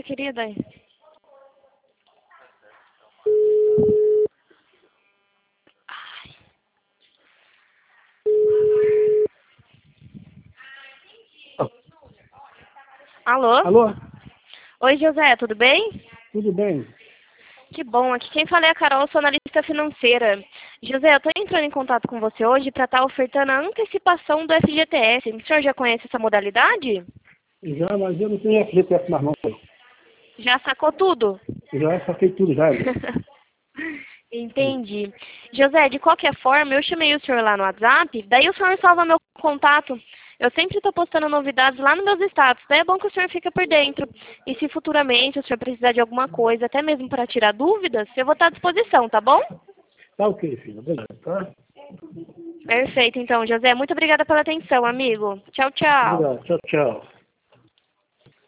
querida. Alô? Alô? Oi, José, tudo bem? Tudo bem? Que bom, aqui quem fala é a Carol, sou analista financeira. José, eu estou entrando em contato com você hoje para estar ofertando a antecipação do FGTS. O senhor já conhece essa modalidade? Já, mas eu não tenho FGTS mais não. Já sacou tudo? Já saquei tudo já. Entendi. José, de qualquer forma, eu chamei o senhor lá no WhatsApp, daí o senhor salva meu contato. Eu sempre estou postando novidades lá nos meus status, daí é bom que o senhor fica por dentro. E se futuramente o senhor precisar de alguma coisa, até mesmo para tirar dúvidas, eu vou estar à disposição, tá bom? Tá ok, filho. Beleza, tá? Perfeito, então, José. Muito obrigada pela atenção, amigo. Tchau, tchau. Obrigado. Tchau, tchau.